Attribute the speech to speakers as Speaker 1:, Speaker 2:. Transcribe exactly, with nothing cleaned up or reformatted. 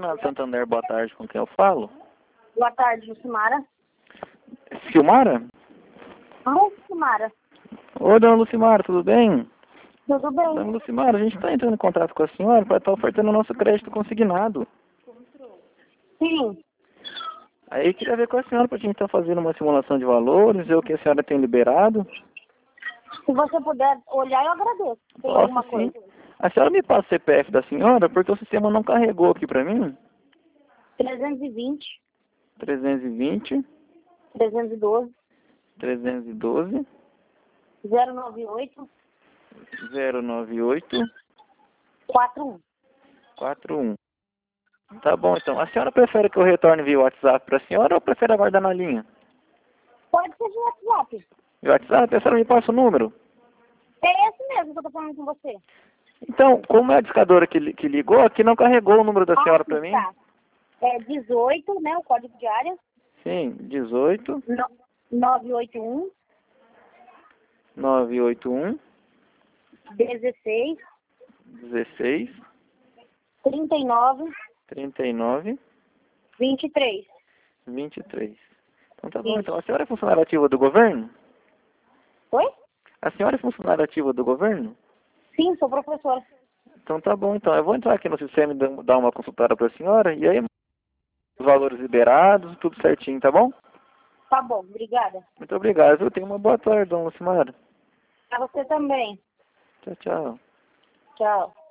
Speaker 1: Fernando Santander, boa tarde, com quem eu falo?
Speaker 2: Boa tarde, Lucimara.
Speaker 1: Silmara?
Speaker 2: Não, Lucimara.
Speaker 1: Oi, dona Lucimara, tudo bem?
Speaker 2: Tudo bem?
Speaker 1: Dona Lucimara, a gente está entrando em contato com a senhora para estar ofertando o nosso crédito consignado.
Speaker 2: Sim.
Speaker 1: Aí queria ver com a senhora para a gente estar fazendo uma simulação de valores, ver o que a senhora tem liberado.
Speaker 2: Se você puder olhar, eu agradeço. Tem
Speaker 1: Posso
Speaker 2: alguma
Speaker 1: sim.
Speaker 2: coisa?
Speaker 1: A senhora me passa o C P F da senhora, porque o sistema não carregou aqui para mim.
Speaker 2: trezentos e vinte,
Speaker 1: trezentos e vinte,
Speaker 2: trezentos e doze,
Speaker 1: trezentos e doze,
Speaker 2: zero nove oito,
Speaker 1: zero nove oito,
Speaker 2: quatro um.
Speaker 1: quatro um. Tá bom, então. A senhora prefere que eu retorne via WhatsApp para a senhora ou prefere aguardar na linha?
Speaker 2: Pode ser de WhatsApp.
Speaker 1: Via WhatsApp? A senhora me passa o número?
Speaker 2: É esse mesmo que eu tô falando com você.
Speaker 1: Então, como é a discadora que, li- que ligou, aqui não carregou o número da senhora para mim?
Speaker 2: Tá. É dezoito, né? O código de área.
Speaker 1: Sim, dezoito,
Speaker 2: No, nove oito um,
Speaker 1: nove oito um,
Speaker 2: dezesseis,
Speaker 1: dezesseis,
Speaker 2: trinta e nove,
Speaker 1: trinta e nove,
Speaker 2: vinte e três.
Speaker 1: vinte e três. Então tá bom,
Speaker 2: Isso.
Speaker 1: então. A senhora é funcionária ativa do governo?
Speaker 2: Oi?
Speaker 1: A senhora é funcionária ativa do governo?
Speaker 2: Sim, sou professora.
Speaker 1: Então tá bom, então. Eu vou entrar aqui no sistema e dar dar uma consultada para a senhora, e aí os valores liberados, tudo certinho, tá bom?
Speaker 2: Tá bom, obrigada.
Speaker 1: Muito obrigado, viu? Tenha uma boa tarde, dona Lucimara.
Speaker 2: Pra você também.
Speaker 1: Tchau, tchau.
Speaker 2: Tchau.